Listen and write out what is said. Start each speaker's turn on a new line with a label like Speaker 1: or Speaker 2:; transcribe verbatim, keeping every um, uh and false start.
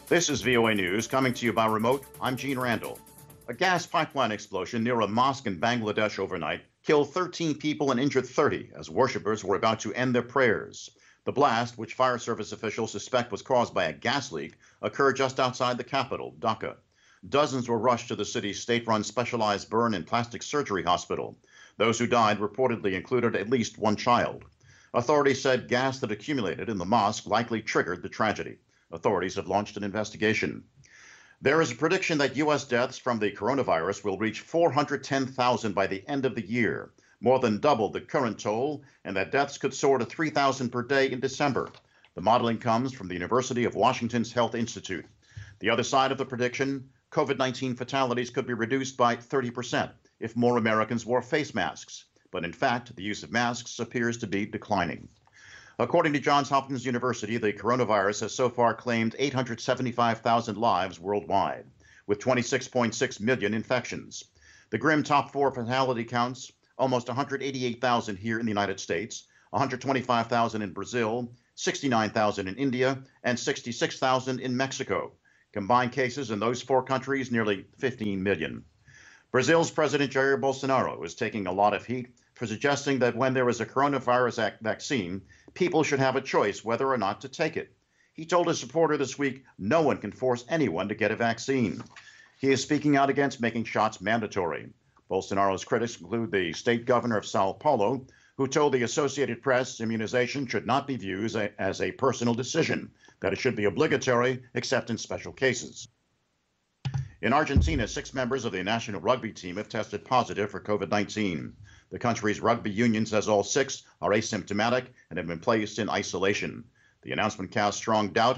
Speaker 1: This is V O A News coming to you by remote. I'm Gene Randall. A gas pipeline explosion near a mosque in Bangladesh overnight killed thirteen people and injured thirty as worshippers were about to end their prayers. The blast, which fire service officials suspect was caused by a gas leak, occurred just outside the capital, Dhaka. Dozens were rushed to the city's state-run specialized burn and plastic surgery hospital. Those who died reportedly included at least one child. Authorities said gas that accumulated in the mosque likely triggered the tragedy. Authorities have launched an investigation. There is a prediction that U S deaths from the coronavirus will reach four hundred ten thousand by the end of the year, more than double the current toll, and that deaths could soar to three thousand per day in December. The modeling comes from the University of Washington's Health Institute. The other side of the prediction, COVID nineteen fatalities could be reduced by thirty percent if more Americans wore face masks. But in fact, the use of masks appears to be declining. According to Johns Hopkins University, the coronavirus has so far claimed eight hundred seventy-five thousand lives worldwide, with twenty-six point six million infections. The grim top four fatality counts, almost one hundred eighty-eight thousand here in the United States, one hundred twenty-five thousand in Brazil, sixty-nine thousand in India, and sixty-six thousand in Mexico. Combined cases in those four countries, nearly fifteen million. Brazil's President Jair Bolsonaro is taking a lot of heat for suggesting that when there is a coronavirus vaccine, people should have a choice whether or not to take it. He told a supporter this week, no one can force anyone to get a vaccine. He is speaking out against making shots mandatory. Bolsonaro's critics include the state governor of Sao Paulo, who told the Associated Press immunization should not be viewed as a personal decision, that it should be obligatory except in special cases. In Argentina, six members of the national rugby team have tested positive for COVID nineteen. The country's rugby union says all six are asymptomatic and have been placed in isolation. The announcement casts strong doubt